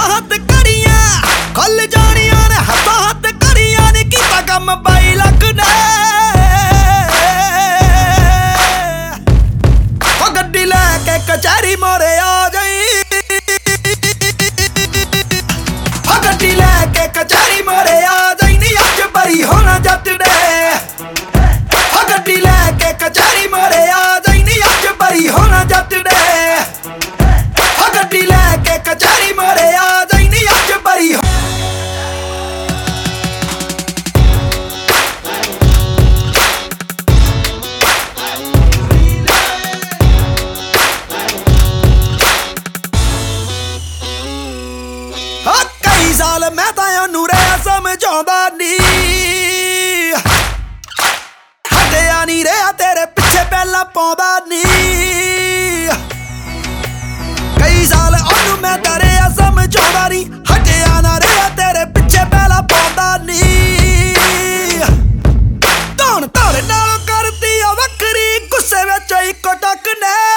हथ घड़ियां खुल जानियां ने हथों हथ घड़ियां ने कीता कम 22 लाख ने ओ गड्डी लैके कचहरी मोरे आ जाई ओ गड्डी लैके कचहरी मोरे आ जाई नी अज बरी होना जट ने ओ गड्डी लैके कचहरी मोरे आ जाई नी अज बरी होना जट ने ओ गड्डी लैके कचहरी मोरे आ जाई नी अज बरी कई साल मैं तां ओनू रहा समझाउंदा नी हटिया नी रहा तेरे पिछे पहला पाउंदा नी कई साल ओनू मैं तां रहा समझाउंदा नी हटिया ना रहा तेरे पिछे पहला पाउंदा नी धौन धारे नालों करदी आ वखरी गुस्से विच इक्को टक ने